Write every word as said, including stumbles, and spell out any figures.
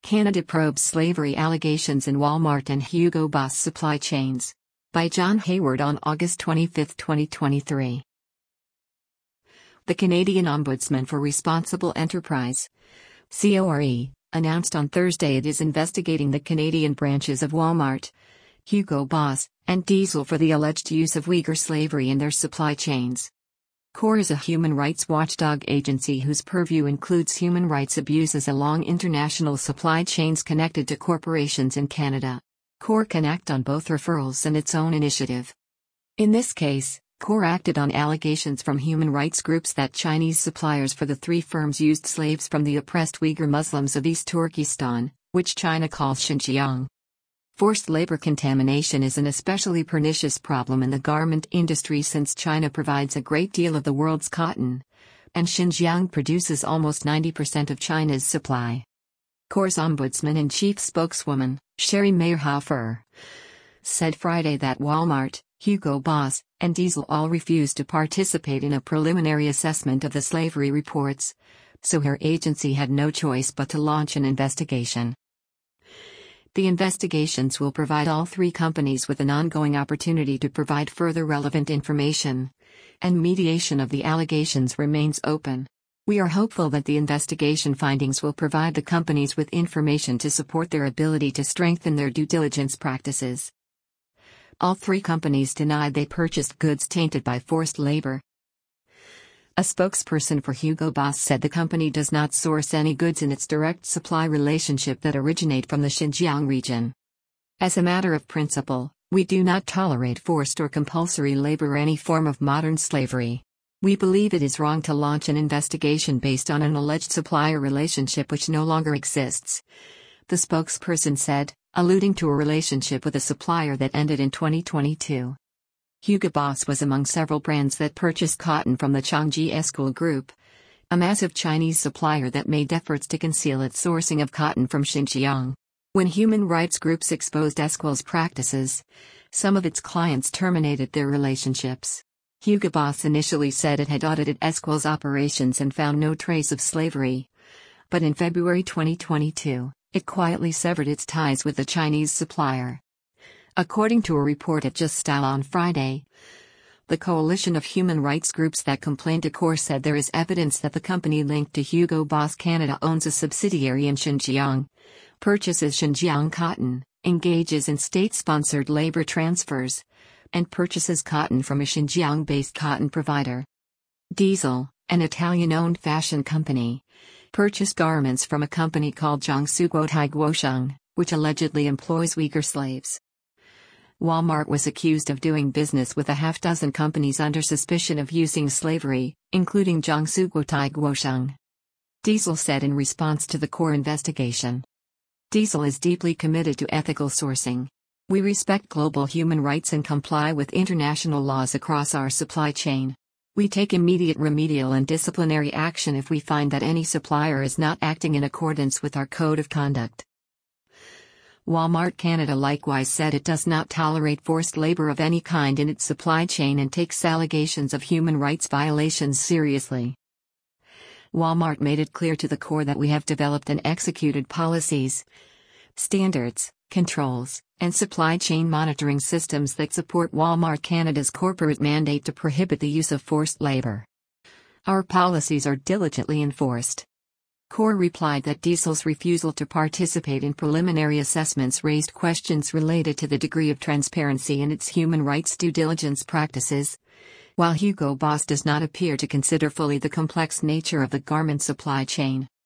Canada probes slavery allegations in Walmart and Hugo Boss supply chains. By John Hayward on August twenty-fifth, twenty twenty-three. The Canadian Ombudsman for Responsible Enterprise, C O R E, announced on Thursday it is investigating the Canadian branches of Walmart, Hugo Boss, and Diesel for the alleged use of Uyghur slavery in their supply chains. C O R E is a human rights watchdog agency whose purview includes human rights abuses along international supply chains connected to corporations in Canada. C O R E can act on both referrals and its own initiative. In this case, C O R E acted on allegations from human rights groups that Chinese suppliers for the three firms used slaves from the oppressed Uyghur Muslims of East Turkestan, which China calls Xinjiang. Forced labor contamination is an especially pernicious problem in the garment industry since China provides a great deal of the world's cotton, and Xinjiang produces almost ninety percent of China's supply. C O R E's Ombudsman and Chief Spokeswoman, Sherry Meyerhofer, said Friday that Walmart, Hugo Boss, and Diesel all refused to participate in a preliminary assessment of the slavery reports, so her agency had no choice but to launch an investigation. The investigations will provide all three companies with an ongoing opportunity to provide further relevant information, and mediation of the allegations remains open. We are hopeful that the investigation findings will provide the companies with information to support their ability to strengthen their due diligence practices. All three companies denied they purchased goods tainted by forced labor. A spokesperson for Hugo Boss said the company does not source any goods in its direct supply relationship that originate from the Xinjiang region. As a matter of principle, we do not tolerate forced or compulsory labor or any form of modern slavery. We believe it is wrong to launch an investigation based on an alleged supplier relationship which no longer exists, the spokesperson said, alluding to a relationship with a supplier that ended in twenty twenty-two. Hugo Boss was among several brands that purchased cotton from the Changji Escoul Group, a massive Chinese supplier that made efforts to conceal its sourcing of cotton from Xinjiang. When human rights groups exposed Escoul's practices, some of its clients terminated their relationships. Hugo Boss initially said it had audited Escoul's operations and found no trace of slavery, but in February twenty twenty-two, it quietly severed its ties with the Chinese supplier. According to a report at Just Style on Friday, the coalition of human rights groups that complained to C O R E said there is evidence that the company linked to Hugo Boss Canada owns a subsidiary in Xinjiang, purchases Xinjiang cotton, engages in state-sponsored labor transfers, and purchases cotton from a Xinjiang-based cotton provider. Diesel, an Italian-owned fashion company, purchased garments from a company called Jiangsu Guotai Guosheng, which allegedly employs Uyghur slaves. Walmart was accused of doing business with a half-dozen companies under suspicion of using slavery, including Jiangsu Guotai Guosheng. Diesel said in response to the C O R E investigation. Diesel is deeply committed to ethical sourcing. We respect global human rights and comply with international laws across our supply chain. We take immediate remedial and disciplinary action if we find that any supplier is not acting in accordance with our code of conduct. Walmart Canada likewise said it does not tolerate forced labor of any kind in its supply chain and takes allegations of human rights violations seriously. Walmart made it clear to the C O R E that we have developed and executed policies, standards, controls, and supply chain monitoring systems that support Walmart Canada's corporate mandate to prohibit the use of forced labor. Our policies are diligently enforced. C O R E replied that Diesel's refusal to participate in preliminary assessments raised questions related to the degree of transparency in its human rights due diligence practices, while Hugo Boss does not appear to consider fully the complex nature of the garment supply chain.